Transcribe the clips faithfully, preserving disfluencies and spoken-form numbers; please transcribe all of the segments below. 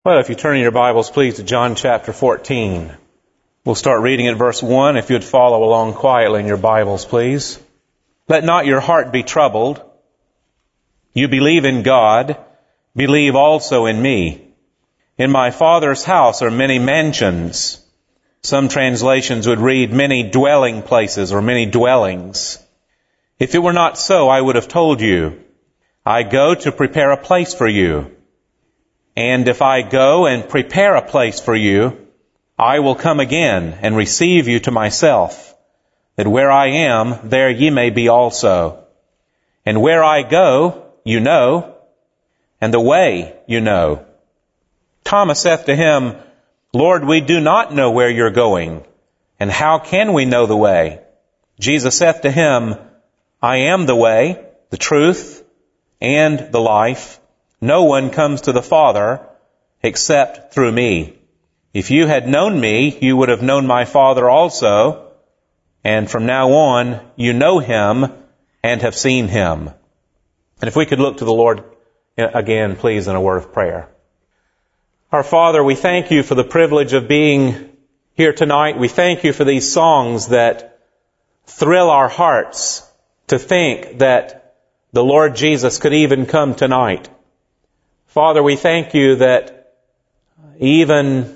Well, if you turn in your Bibles, please, to John chapter fourteen. We'll start reading at verse one, if you'd follow along quietly in your Bibles, please. Let not your heart be troubled. You believe in God, believe also in me. In my Father's house are many mansions. Some translations would read many dwelling places or many dwellings. If it were not so, I would have told you. I go to prepare a place for you. And if I go and prepare a place for you, I will come again and receive you to myself, that where I am, there ye may be also. And where I go, you know, and the way you know. Thomas saith to him, Lord, we do not know where you're going, and how can we know the way? Jesus saith to him, I am the way, the truth, and the life. No one comes to the Father except through me. If you had known me, you would have known my Father also, and from now on you know him and have seen him. And if we could look to the Lord again, please, in a word of prayer. Our Father, we thank you for the privilege of being here tonight. We thank you for these songs that thrill our hearts to think that the Lord Jesus could even come tonight. Father, we thank you that even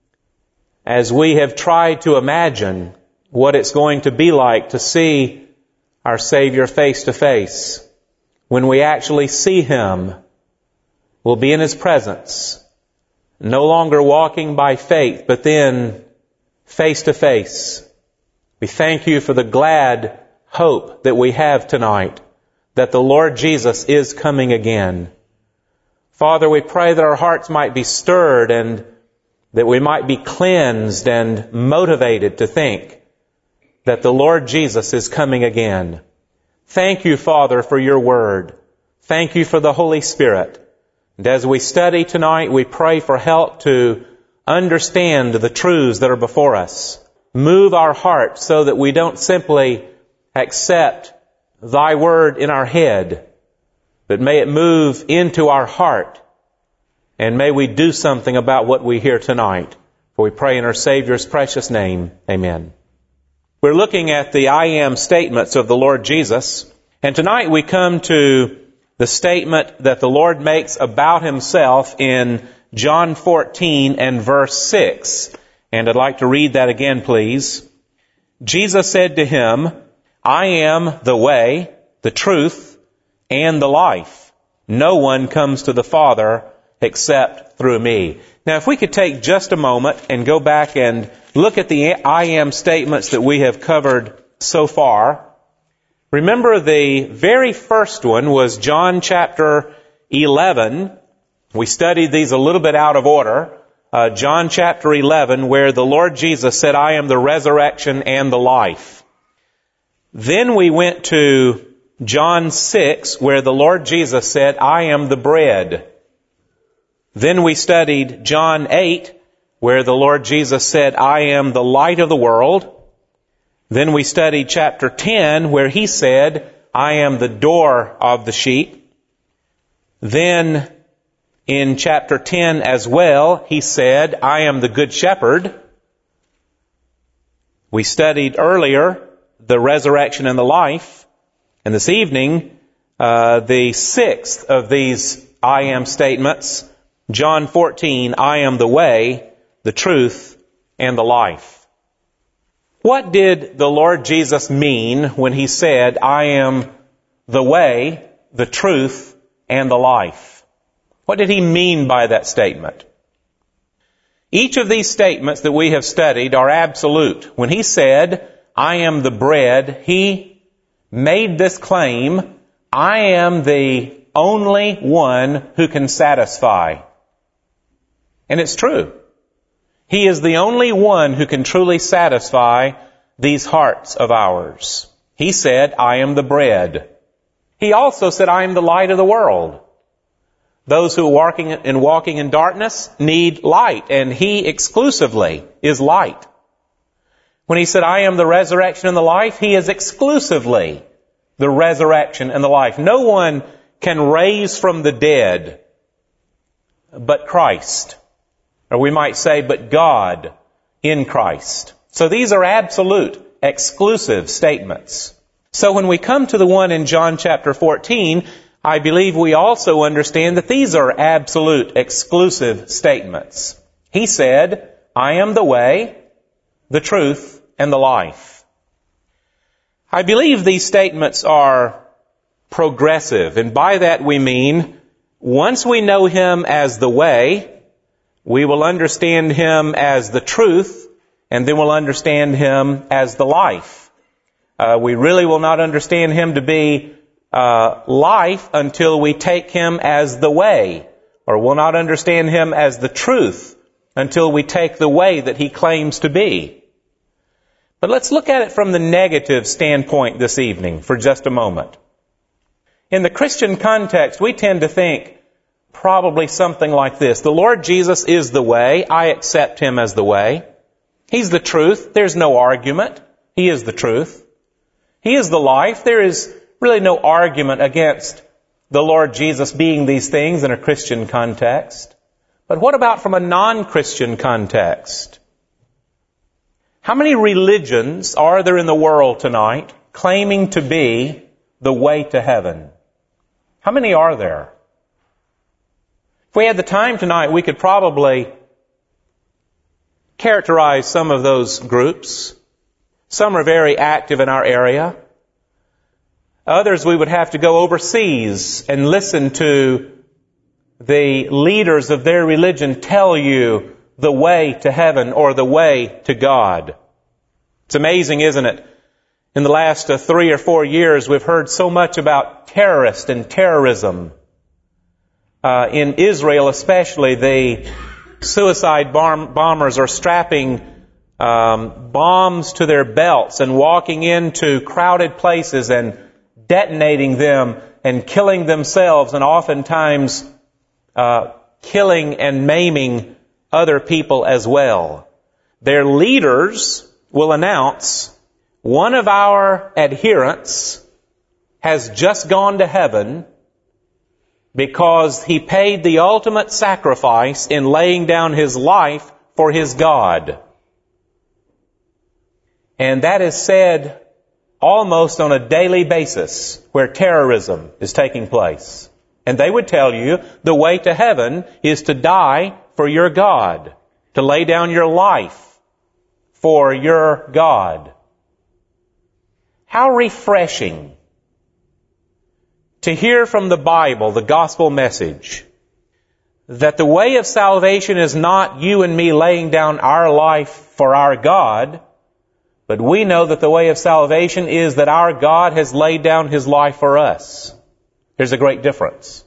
as we have tried to imagine what it's going to be like to see our Savior face to face, when we actually see him, we'll be in his presence, no longer walking by faith, but then face to face. We thank you for the glad hope that we have tonight, that the Lord Jesus is coming again. Father, we pray that our hearts might be stirred and that we might be cleansed and motivated to think that the Lord Jesus is coming again. Thank you, Father, for your word. Thank you for the Holy Spirit. And as we study tonight, we pray for help to understand the truths that are before us. Move our hearts so that we don't simply accept thy word in our head, but may it move into our heart, and may we do something about what we hear tonight. For we pray in our Savior's precious name. Amen. We're looking at the I am statements of the Lord Jesus, and tonight we come to the statement that the Lord makes about himself in John fourteen and verse six. And I'd like to read that again, please. Jesus said to him, I am the way, the truth, and the life. No one comes to the Father except through me. Now, if we could take just a moment and go back and look at the I am statements that we have covered so far. Remember, the very first one was John chapter eleven. We studied these a little bit out of order. Uh, John chapter eleven, where the Lord Jesus said, I am the resurrection and the life. Then we went to John six, where the Lord Jesus said, I am the bread. Then we studied John eight, where the Lord Jesus said, I am the light of the world. Then we studied chapter ten, where he said, I am the door of the sheep. Then in chapter ten as well, he said, I am the good shepherd. We studied earlier the resurrection and the life. And this evening, uh, the sixth of these I am statements, John fourteen, I am the way, the truth, and the life. What did the Lord Jesus mean when he said, I am the way, the truth, and the life? What did he mean by that statement? Each of these statements that we have studied are absolute. When he said, I am the bread, he made this claim, I am the only one who can satisfy. And it's true. He is the only one who can truly satisfy these hearts of ours. He said, I am the bread. He also said, I am the light of the world. Those who are walking and walking in darkness need light, and he exclusively is light. When he said, I am the resurrection and the life, he is exclusively the resurrection and the life. No one can raise from the dead but Christ. Or we might say, but God in Christ. So these are absolute, exclusive statements. So when we come to the one in John chapter fourteen, I believe we also understand that these are absolute, exclusive statements. He said, I am the way, the truth, and the life. I believe these statements are progressive, and by that we mean, once we know Him as the way, we will understand Him as the truth, and then we'll understand Him as the life. Uh, we really will not understand Him to be uh, life until we take Him as the way, or we'll not understand Him as the truth until we take the way that He claims to be. But let's look at it from the negative standpoint this evening for just a moment. In the Christian context, we tend to think probably something like this. The Lord Jesus is the way. I accept Him as the way. He's the truth. There's no argument. He is the truth. He is the life. There is really no argument against the Lord Jesus being these things in a Christian context. But what about from a non-Christian context? How many religions are there in the world tonight claiming to be the way to heaven? How many are there? If we had the time tonight, we could probably characterize some of those groups. Some are very active in our area. Others we would have to go overseas and listen to the leaders of their religion tell you the way to heaven or the way to God. It's amazing, isn't it? In the last uh, three or four years, we've heard so much about terrorists and terrorism. Uh, in Israel especially, the suicide bomb- bombers are strapping um, bombs to their belts and walking into crowded places and detonating them and killing themselves and oftentimes uh, killing and maiming other people as well. Their leaders will announce, one of our adherents has just gone to heaven because he paid the ultimate sacrifice in laying down his life for his God. And that is said almost on a daily basis where terrorism is taking place. And they would tell you the way to heaven is to die for your God, to lay down your life for your God. How refreshing to hear from the Bible, the gospel message, that the way of salvation is not you and me laying down our life for our God, but we know that the way of salvation is that our God has laid down His life for us. There's a great difference.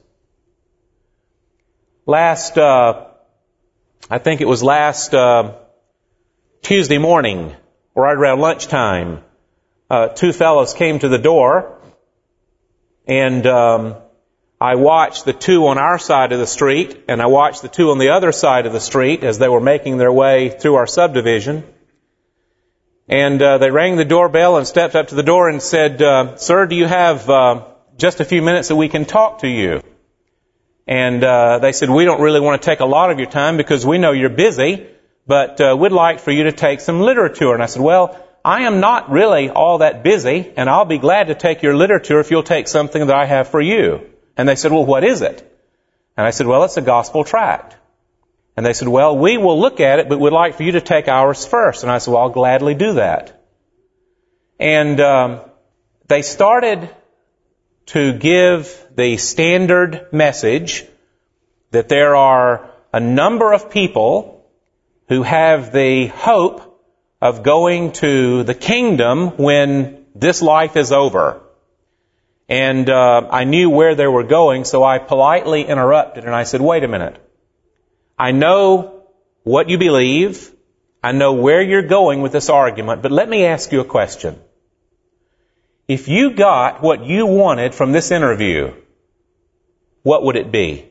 Last, uh, I think it was last uh, Tuesday morning, right around lunchtime, uh, two fellows came to the door. And um, I watched the two on our side of the street, and I watched the two on the other side of the street as they were making their way through our subdivision. And uh, they rang the doorbell and stepped up to the door and said, uh, "Sir, do you have uh, just a few minutes that we can talk to you?" And uh, they said, "We don't really want to take a lot of your time because we know you're busy, but uh, we'd like for you to take some literature." And I said, "Well, I am not really all that busy, and I'll be glad to take your literature if you'll take something that I have for you." And they said, "Well, what is it?" And I said, "Well, it's a gospel tract." And they said, "Well, we will look at it, but we'd like for you to take ours first." And I said, "Well, I'll gladly do that." And um, they started to give the standard message that there are a number of people who have the hope of going to the kingdom when this life is over. And uh, I knew where they were going, so I politely interrupted and I said, "Wait a minute. I know what you believe. I know where you're going with this argument, but let me ask you a question. If you got what you wanted from this interview, what would it be?"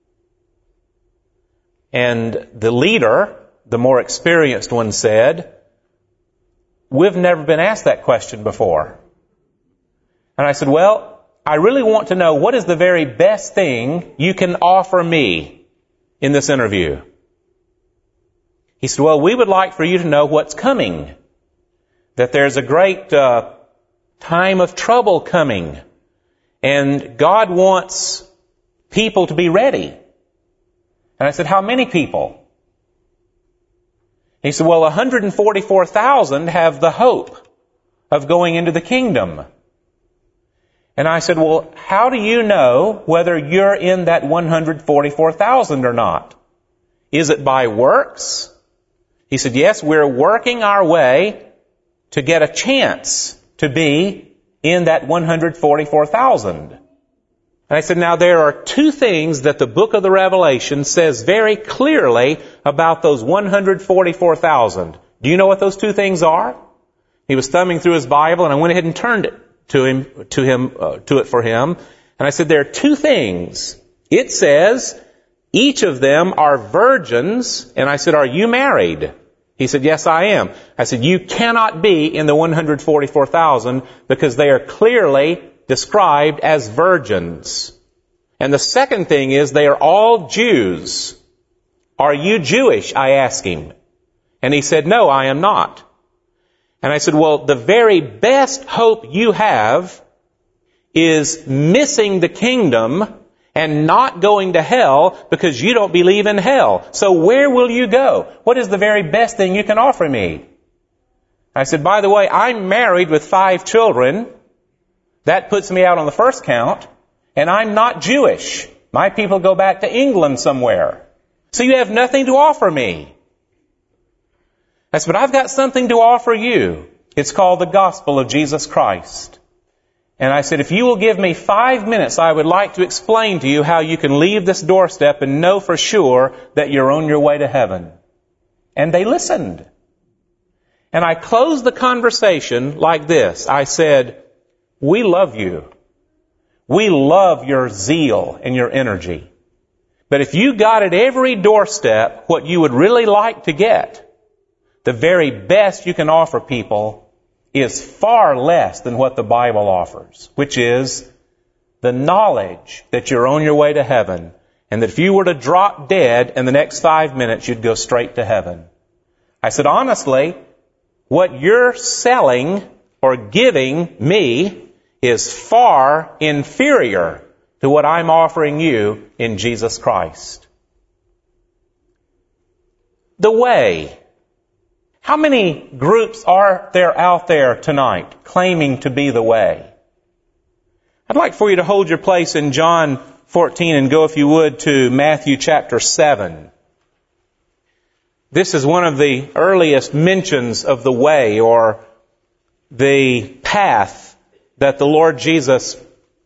And the leader, the more experienced one, said, "We've never been asked that question before." And I said, "Well, I really want to know what is the very best thing you can offer me in this interview." He said, well, we would like for you to know what's coming. That there's a great uh, time of trouble coming. And God wants people to be ready. And I said, how many people? He said, well, one hundred forty-four thousand have the hope of going into the kingdom. And I said, well, how do you know whether you're in that one hundred forty-four thousand or not? Is it by works? He said, yes, we're working our way to get a chance to be in that one hundred forty-four thousand. And I said, now there are two things that the book of the Revelation says very clearly about those one hundred forty-four thousand. Do you know what those two things are? He was thumbing through his Bible, and I went ahead and turned it to him, to him, uh, to it for him. And I said, there are two things. It says, each of them are virgins. And I said, are you married? He said, yes, I am. I said, you cannot be in the one hundred forty-four thousand because they are clearly described as virgins. And the second thing is they are all Jews. Are you Jewish? I asked him. And he said, no, I am not. And I said, well, the very best hope you have is missing the kingdom and not going to hell because you don't believe in hell. So where will you go? What is the very best thing you can offer me? I said, by the way, I'm married with five children. That puts me out on the first count. And I'm not Jewish. My people go back to England somewhere. So you have nothing to offer me. I said, but I've got something to offer you. It's called the gospel of Jesus Christ. And I said, if you will give me five minutes, I would like to explain to you how you can leave this doorstep and know for sure that you're on your way to heaven. And they listened. And I closed the conversation like this. I said, we love you. We love your zeal and your energy. But if you got at every doorstep what you would really like to get, the very best you can offer people is far less than what the Bible offers, which is the knowledge that you're on your way to heaven, and that if you were to drop dead in the next five minutes, you'd go straight to heaven. I said, honestly, what you're selling or giving me is far inferior to what I'm offering you in Jesus Christ. The way. How many groups are there out there tonight claiming to be the way? I'd like for you to hold your place in John fourteen and go, if you would, to Matthew chapter seven. This is one of the earliest mentions of the way or the path that the Lord Jesus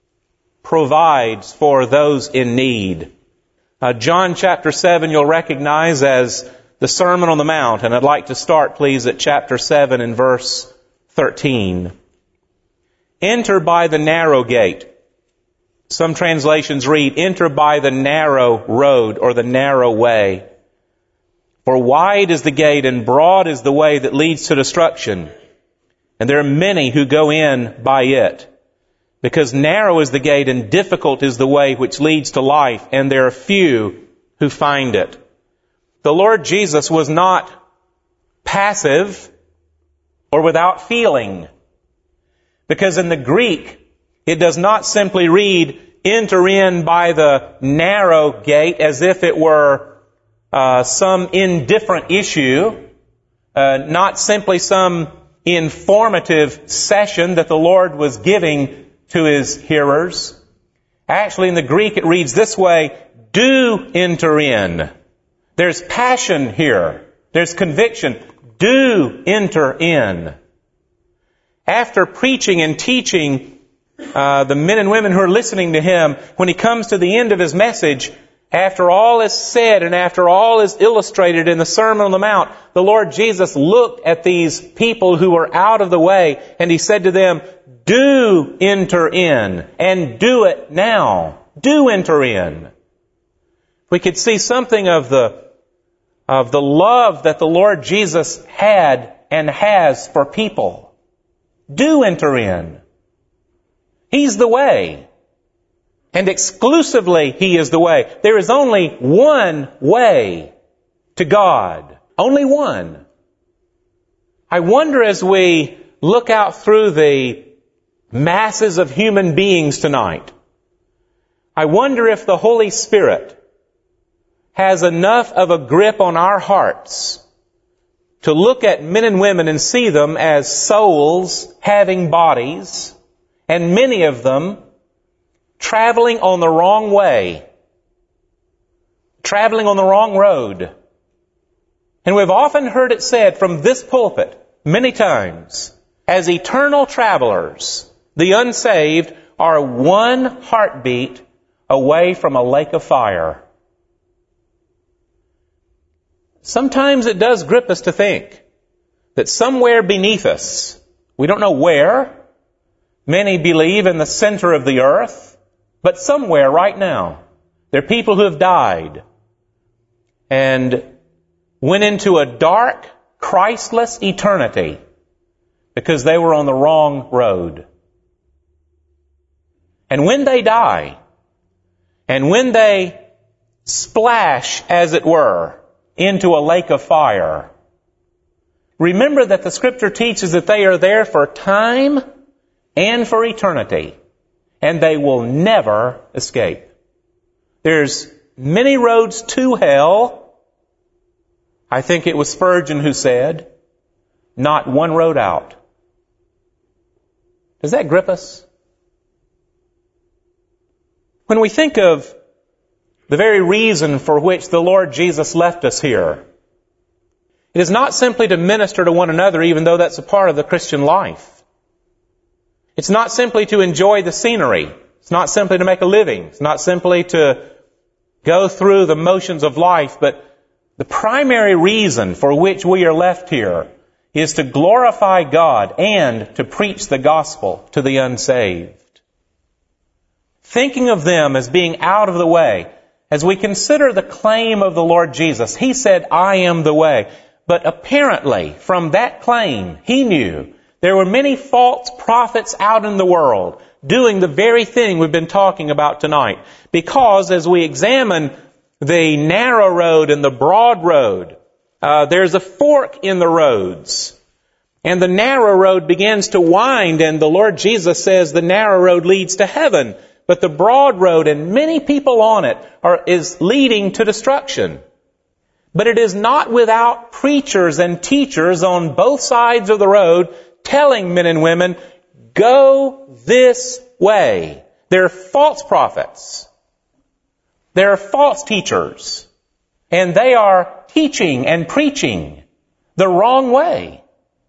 provides for those in need. Uh, John chapter seven you'll recognize as the Sermon on the Mount, and I'd like to start, please, at chapter seven and verse thirteen. Enter by the narrow gate. Some translations read, enter by the narrow road or the narrow way. For wide is the gate and broad is the way that leads to destruction, and there are many who go in by it. Because narrow is the gate and difficult is the way which leads to life, and there are few who find it. The Lord Jesus was not passive or without feeling. Because in the Greek, it does not simply read, enter in by the narrow gate as if it were uh, some indifferent issue, uh, not simply some informative session that the Lord was giving to His hearers. Actually, in the Greek, it reads this way, do enter in. There's passion here. There's conviction. Do enter in. After preaching and teaching uh, the men and women who are listening to Him, when He comes to the end of His message, after all is said and after all is illustrated in the Sermon on the Mount, the Lord Jesus looked at these people who were out of the way and He said to them, do enter in, and do it now. Do enter in. We could see something of the of the love that the Lord Jesus had and has for people. Do enter in. He's the way. And exclusively He is the way. There is only one way to God. Only one. I wonder as we look out through the masses of human beings tonight, I wonder if the Holy Spirit has enough of a grip on our hearts to look at men and women and see them as souls having bodies, and many of them traveling on the wrong way, traveling on the wrong road. And we've often heard it said from this pulpit many times, as eternal travelers, the unsaved are one heartbeat away from a lake of fire. Sometimes it does grip us to think that somewhere beneath us, we don't know where, many believe in the center of the earth, but somewhere right now, there are people who have died and went into a dark, Christless eternity because they were on the wrong road. And when they die, and when they splash, as it were, into a lake of fire, remember that the Scripture teaches that they are there for time and for eternity, and they will never escape. There's many roads to hell. I think it was Spurgeon who said, not one road out. Does that grip us? When we think of the very reason for which the Lord Jesus left us here, it is not simply to minister to one another, even though that's a part of the Christian life. It's not simply to enjoy the scenery. It's not simply to make a living. It's not simply to go through the motions of life, but the primary reason for which we are left here is to glorify God and to preach the gospel to the unsaved. Thinking of them as being out of the way, as we consider the claim of the Lord Jesus, He said, I am the way. But apparently, from that claim, He knew there were many false prophets out in the world doing the very thing we've been talking about tonight. Because as we examine the narrow road and the broad road, uh, there's a fork in the roads. And the narrow road begins to wind, and the Lord Jesus says the narrow road leads to heaven. But the broad road and many people on it are, is leading to destruction. But it is not without preachers and teachers on both sides of the road telling men and women, go this way. There are false prophets. There are false teachers. And they are teaching and preaching the wrong way.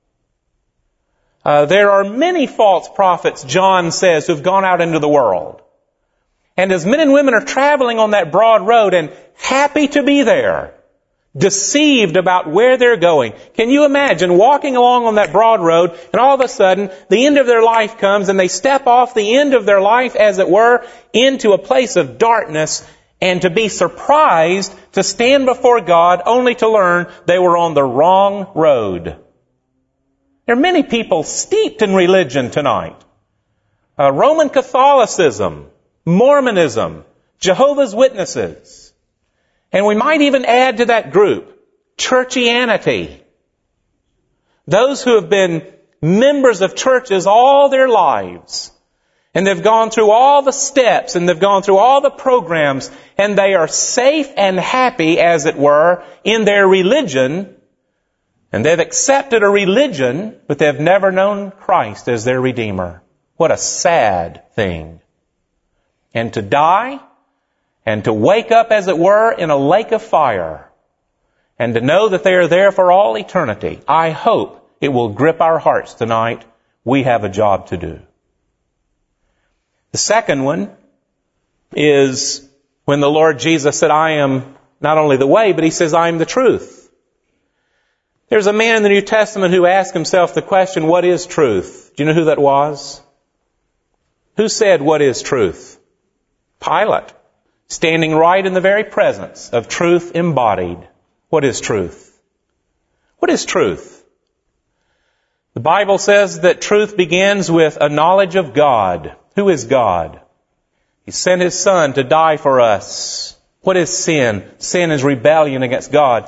Uh, there are many false prophets, John says, who've gone out into the world. And as men and women are traveling on that broad road and happy to be there, deceived about where they're going. Can you imagine walking along on that broad road and all of a sudden the end of their life comes and they step off the end of their life, as it were, into a place of darkness, and to be surprised to stand before God only to learn they were on the wrong road. There are many people steeped in religion tonight. Uh, Roman Catholicism, Mormonism, Jehovah's Witnesses. And we might even add to that group churchianity. Those who have been members of churches all their lives. And they've gone through all the steps and they've gone through all the programs, and they are safe and happy, as it were, in their religion. And they've accepted a religion, but they've never known Christ as their Redeemer. What a sad thing. And to die, and to wake up, as it were, in a lake of fire, and to know that they are there for all eternity. I hope it will grip our hearts tonight. We have a job to do. The second one is when the Lord Jesus said, I am not only the way, but He says, I am the truth. There's a man in the New Testament who asked himself the question, what is truth? Do you know who that was? Who said, what is truth? Pilate, standing right in the very presence of truth embodied. What is truth? What is truth? The Bible says that truth begins with a knowledge of God. Who is God? He sent His Son to die for us. What is sin? Sin is rebellion against God.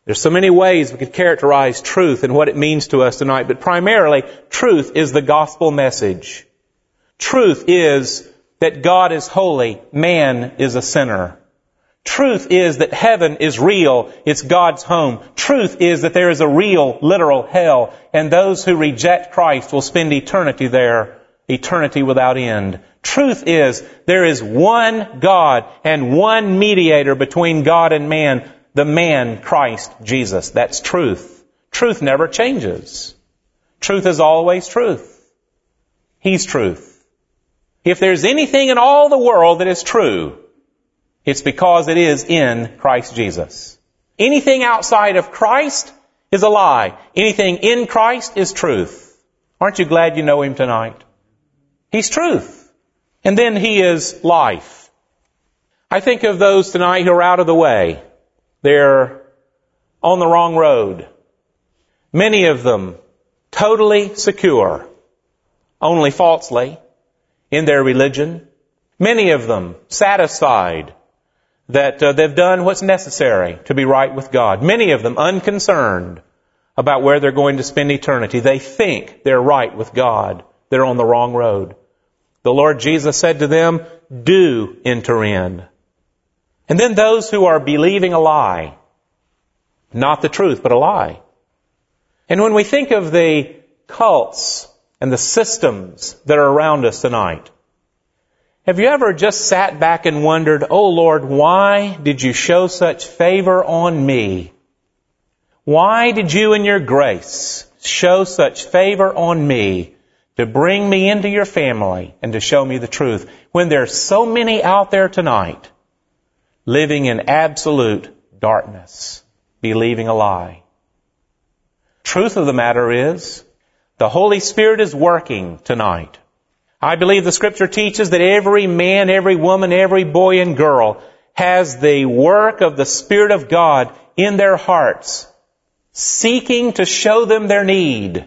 There's so many ways we could characterize truth and what it means to us tonight, but primarily, truth is the gospel message. Truth is that God is holy, man is a sinner. Truth is that heaven is real, it's God's home. Truth is that there is a real, literal hell, and those who reject Christ will spend eternity there, eternity without end. Truth is there is one God and one mediator between God and man, the man Christ Jesus. That's truth. Truth never changes. Truth is always truth. He's truth. If there's anything in all the world that is true, it's because it is in Christ Jesus. Anything outside of Christ is a lie. Anything in Christ is truth. Aren't you glad you know Him tonight? He's truth. And then He is life. I think of those tonight who are out of the way. They're on the wrong road. Many of them totally secure, only falsely, in their religion. Many of them satisfied that uh, they've done what's necessary to be right with God. Many of them unconcerned about where they're going to spend eternity. They think they're right with God. They're on the wrong road. The Lord Jesus said to them, do enter in. And then those who are believing a lie, not the truth, but a lie. And when we think of the cults and the systems that are around us tonight, have you ever just sat back and wondered, oh Lord, why did you show such favor on me? Why did you in your grace show such favor on me to bring me into your family and to show me the truth when there's so many out there tonight living in absolute darkness, believing a lie? Truth of the matter is, the Holy Spirit is working tonight. I believe the Scripture teaches that every man, every woman, every boy and girl has the work of the Spirit of God in their hearts, seeking to show them their need.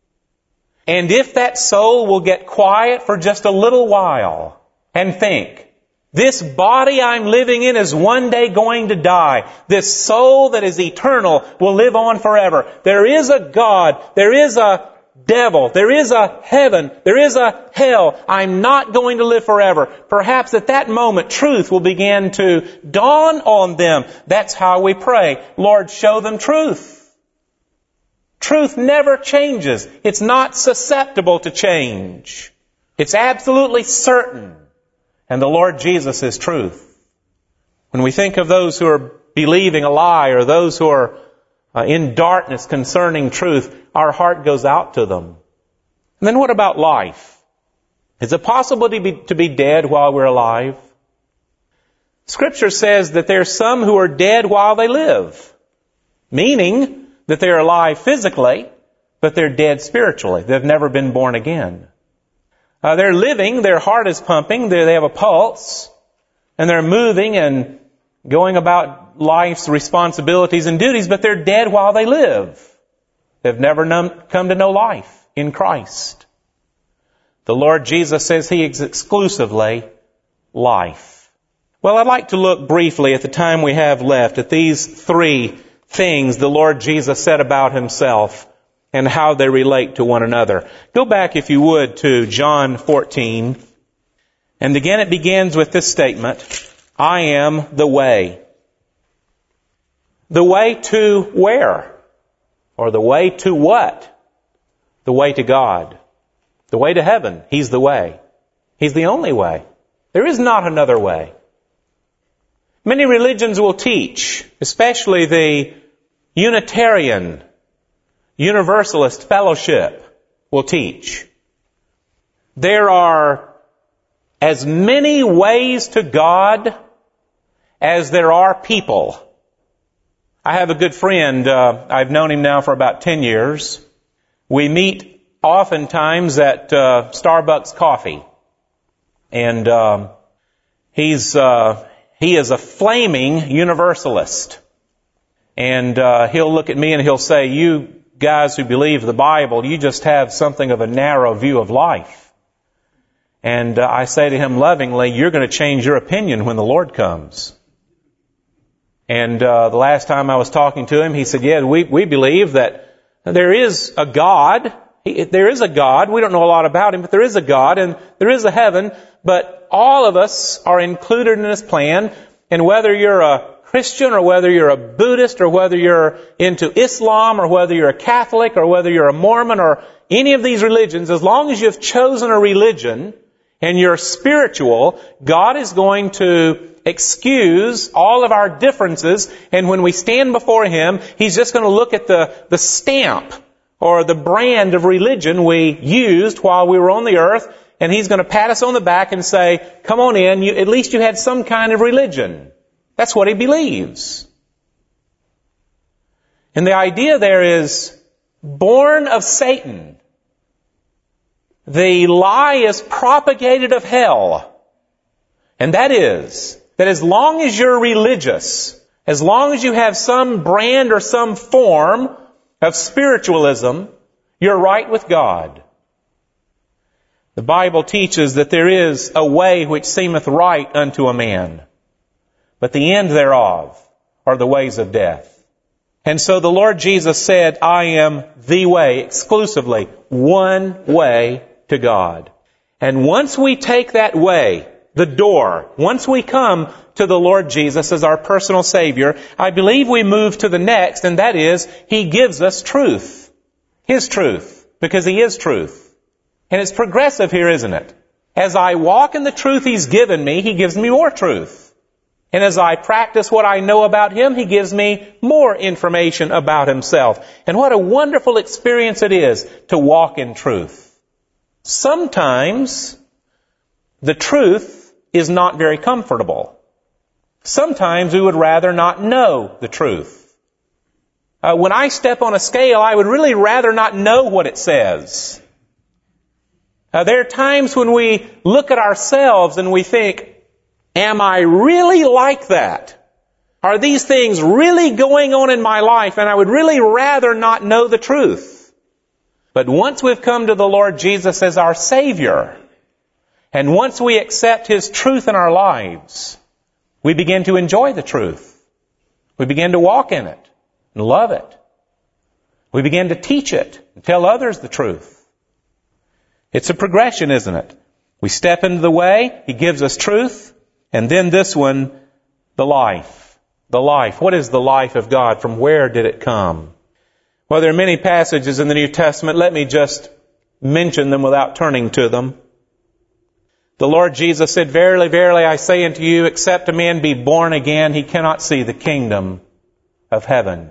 And if that soul will get quiet for just a little while and think, this body I'm living in is one day going to die. This soul that is eternal will live on forever. There is a God. There is a devil. There is a heaven. There is a hell. I'm not going to live forever. Perhaps at that moment, truth will begin to dawn on them. That's how we pray. Lord, show them truth. Truth never changes. It's not susceptible to change. It's absolutely certain. And the Lord Jesus is truth. When we think of those who are believing a lie or those who are uh, in darkness concerning truth, our heart goes out to them. And then what about life? Is it possible to be, to be dead while we're alive? Scripture says that there are some who are dead while they live, meaning that they're alive physically, but they're dead spiritually. They've never been born again. Uh, they're living, their heart is pumping, they have a pulse, and they're moving and going about life's responsibilities and duties, but they're dead while they live. They've never known, come to know life in Christ. The Lord Jesus says He is exclusively life. Well, I'd like to look briefly at the time we have left at these three things the Lord Jesus said about Himself and how they relate to one another. Go back, if you would, to John fourteen. And again, it begins with this statement, I am the way. The way to where? Or the way to what? The way to God. The way to heaven. He's the way. He's the only way. There is not another way. Many religions will teach, especially the Unitarian, Universalist fellowship will teach, there are as many ways to God as there are people. I have a good friend, uh, I've known him now for about ten years. We meet oftentimes at uh, Starbucks Coffee. And um, he's uh, he is a flaming Universalist. And uh, he'll look at me and he'll say, you guys who believe the Bible, you just have something of a narrow view of life. And uh, I say to him lovingly, you're going to change your opinion when the Lord comes. And uh, the last time I was talking to him, he said, yeah, we, we believe that there is a God. He, there is a God. We don't know a lot about him, but there is a God and there is a heaven. But all of us are included in this plan. And whether you're a Christian or whether you're a Buddhist or whether you're into Islam or whether you're a Catholic or whether you're a Mormon or any of these religions, as long as you've chosen a religion and you're spiritual, God is going to excuse all of our differences, and when we stand before Him, He's just going to look at the, the stamp or the brand of religion we used while we were on the earth, and He's going to pat us on the back and say, come on in, you, at least you had some kind of religion. That's what He believes. And the idea there is born of Satan. The lie is propagated of hell. And that is that as long as you're religious, as long as you have some brand or some form of spiritualism, you're right with God. The Bible teaches that there is a way which seemeth right unto a man, but the end thereof are the ways of death. And so the Lord Jesus said, I am the way, exclusively, one way to God. And once we take that way, the door, once we come to the Lord Jesus as our personal Savior, I believe we move to the next, and that is, He gives us truth. His truth, because He is truth. And it's progressive here, isn't it? As I walk in the truth He's given me, He gives me more truth. And as I practice what I know about Him, He gives me more information about Himself. And what a wonderful experience it is to walk in truth. Sometimes the truth is not very comfortable. Sometimes we would rather not know the truth. Uh, when I step on a scale, I would really rather not know what it says. Uh, there are times when we look at ourselves and we think, am I really like that? Are these things really going on in my life? And I would really rather not know the truth. But once we've come to the Lord Jesus as our Savior, and once we accept His truth in our lives, we begin to enjoy the truth. We begin to walk in it and love it. We begin to teach it and tell others the truth. It's a progression, isn't it? We step into the way, He gives us truth, and then this one, the life. The life. What is the life of God? From where did it come? Well, there are many passages in the New Testament. Let me just mention them without turning to them. The Lord Jesus said, Verily, verily, I say unto you, except a man be born again, he cannot see the kingdom of heaven.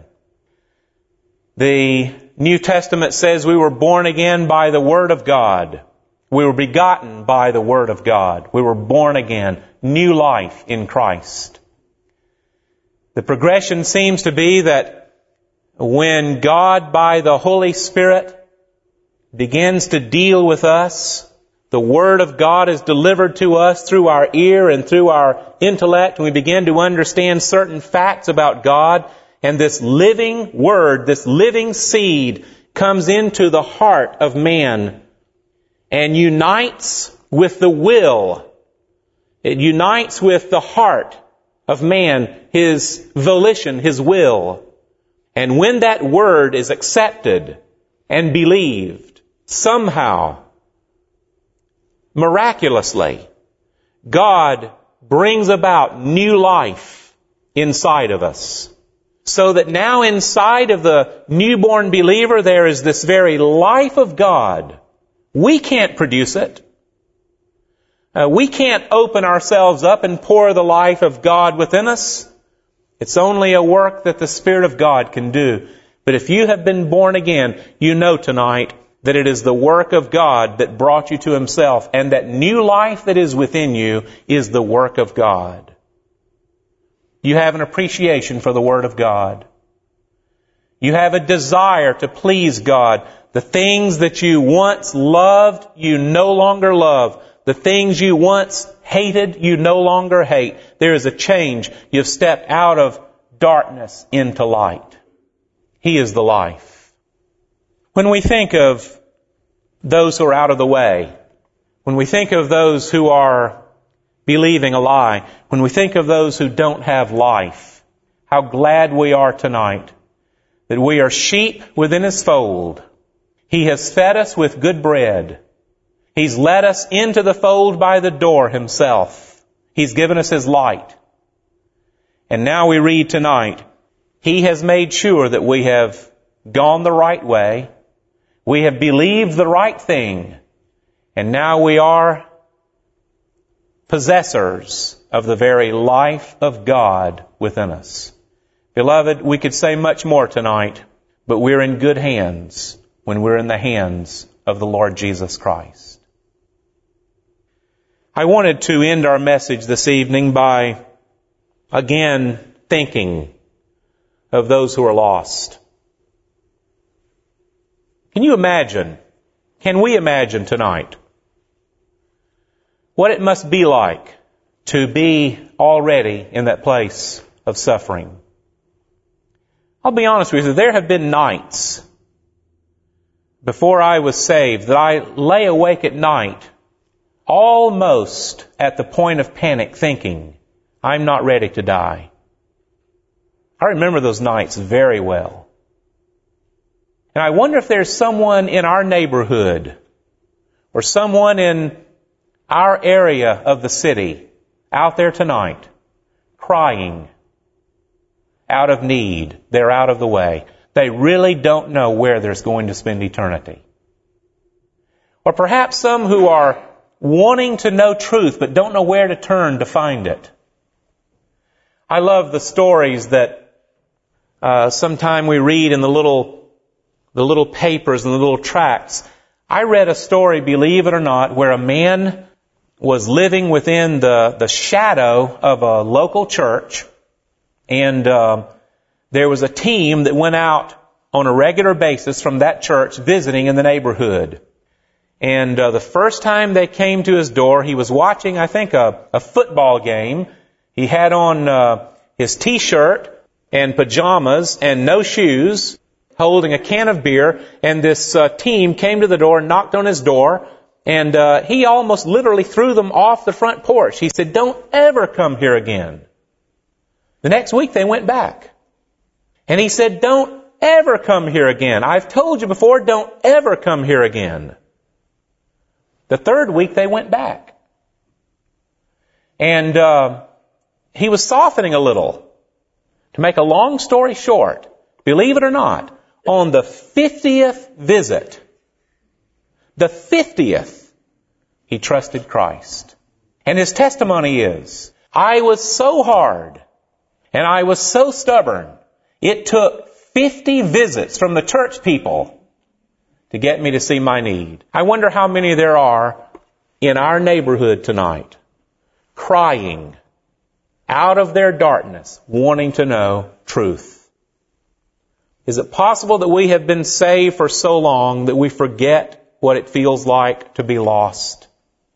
The New Testament says we were born again by the Word of God. We were begotten by the Word of God. We were born again. New life in Christ. The progression seems to be that when God, by the Holy Spirit, begins to deal with us, the Word of God is delivered to us through our ear and through our intellect, and we begin to understand certain facts about God, and this living Word, this living seed, comes into the heart of man and unites with the will. It unites with the heart of man, his volition, his will. And when that Word is accepted and believed, somehow, miraculously, God brings about new life inside of us. So that now inside of the newborn believer there is this very life of God. We can't produce it. Uh, we can't open ourselves up and pour the life of God within us. It's only a work that the Spirit of God can do. But if you have been born again, you know tonight that it is the work of God that brought you to Himself, and that new life that is within you is the work of God. You have an appreciation for the Word of God. You have a desire to please God. The things that you once loved, you no longer love. The things you once hated, you no longer hate. There is a change. You've stepped out of darkness into light. He is the life. When we think of those who are out of the way, when we think of those who are believing a lie, when we think of those who don't have life, how glad we are tonight that we are sheep within His fold. He has fed us with good bread. He's led us into the fold by the door Himself. He's given us His light. And now we read tonight, He has made sure that we have gone the right way. We have believed the right thing. And now we are possessors of the very life of God within us. Beloved, we could say much more tonight, but we're in good hands when we're in the hands of the Lord Jesus Christ. I wanted to end our message this evening by again thinking of those who are lost. Can you imagine, can we imagine tonight what it must be like to be already in that place of suffering? I'll be honest with you, there have been nights before I was saved that I lay awake at night almost at the point of panic thinking, I'm not ready to die. I remember those nights very well. And I wonder if there's someone in our neighborhood or someone in our area of the city out there tonight crying out of need. They're out of the way. They really don't know where they're going to spend eternity. Or perhaps some who are wanting to know truth but don't know where to turn to find it. I love the stories that uh, sometime we read in the little, the little papers and the little tracts. I read a story, believe it or not, where a man was living within the, the shadow of a local church, and uh, there was a team that went out on a regular basis from that church visiting in the neighborhood. And uh, the first time they came to his door, he was watching, I think, a, a football game. He had on uh, his T-shirt and pajamas and no shoes, holding a can of beer, and this uh, team came to the door and knocked on his door, and uh, he almost literally threw them off the front porch. He said, "Don't ever come here again." The next week they went back. And he said, "Don't ever come here again. I've told you before, don't ever come here again." The third week they went back. And uh, he was softening a little. To make a long story short, believe it or not, on the fiftieth visit, the fiftieth, he trusted Christ. And his testimony is, I was so hard and I was so stubborn, it took fifty visits from the church people to get me to see my need. I wonder how many there are in our neighborhood tonight, crying out of their darkness, wanting to know truth. Is it possible that we have been saved for so long that we forget what it feels like to be lost?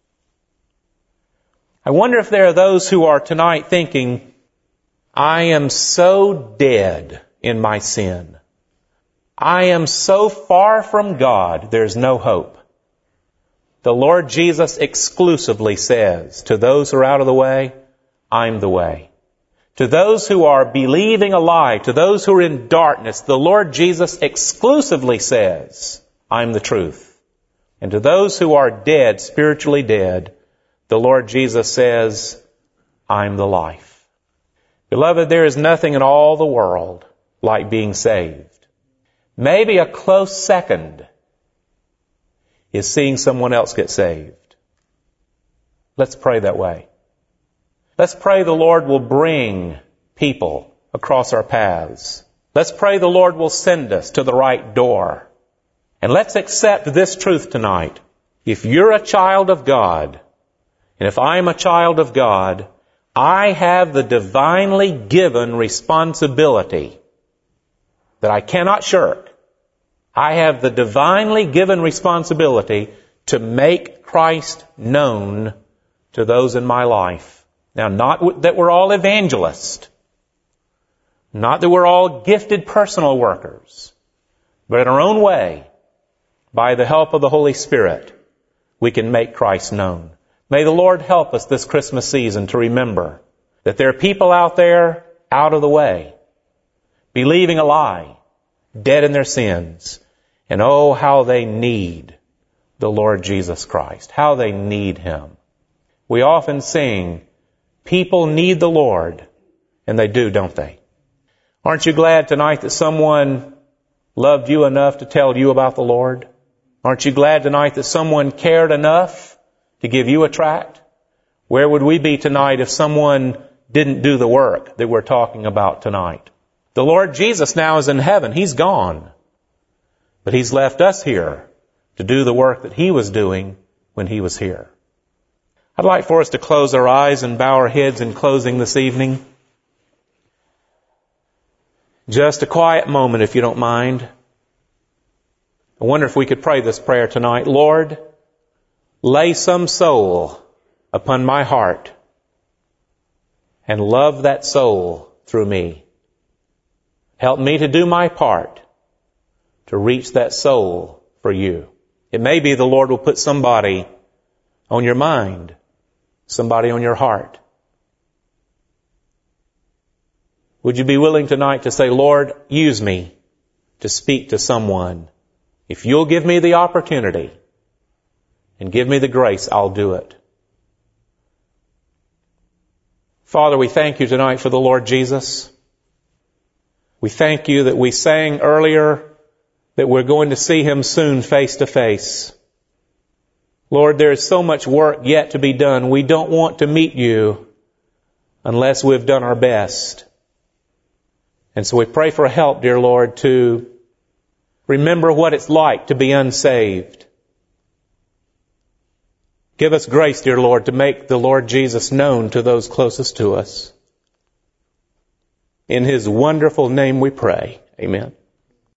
I wonder if there are those who are tonight thinking, I am so dead in my sin. I am so far from God, there's no hope. The Lord Jesus exclusively says to those who are out of the way, I'm the way. To those who are believing a lie, to those who are in darkness, the Lord Jesus exclusively says, I'm the truth. And to those who are dead, spiritually dead, the Lord Jesus says, I'm the life. Beloved, there is nothing in all the world like being saved. Maybe a close second is seeing someone else get saved. Let's pray that way. Let's pray the Lord will bring people across our paths. Let's pray the Lord will send us to the right door. And let's accept this truth tonight. If you're a child of God, and if I'm a child of God, I have the divinely given responsibility that I cannot shirk. I have the divinely given responsibility to make Christ known to those in my life. Now, not that we're all evangelists, not that we're all gifted personal workers, but in our own way, by the help of the Holy Spirit, we can make Christ known. May the Lord help us this Christmas season to remember that there are people out there out of the way, believing a lie, dead in their sins. And oh, how they need the Lord Jesus Christ. How they need Him. We often sing, people need the Lord. And they do, don't they? Aren't you glad tonight that someone loved you enough to tell you about the Lord? Aren't you glad tonight that someone cared enough to give you a tract? Where would we be tonight if someone didn't do the work that we're talking about tonight? The Lord Jesus now is in heaven. He's gone. But He's left us here to do the work that He was doing when He was here. I'd like for us to close our eyes and bow our heads in closing this evening. Just a quiet moment, if you don't mind. I wonder if we could pray this prayer tonight. Lord, lay some soul upon my heart and love that soul through me. Help me to do my part to reach that soul for you. It may be the Lord will put somebody on your mind, somebody on your heart. Would you be willing tonight to say, Lord, use me to speak to someone? If you'll give me the opportunity and give me the grace, I'll do it. Father, we thank you tonight for the Lord Jesus. We thank you that we sang earlier that we're going to see Him soon face to face. Lord, there is so much work yet to be done. We don't want to meet you unless we've done our best. And so we pray for help, dear Lord, to remember what it's like to be unsaved. Give us grace, dear Lord, to make the Lord Jesus known to those closest to us. In His wonderful name we pray. Amen.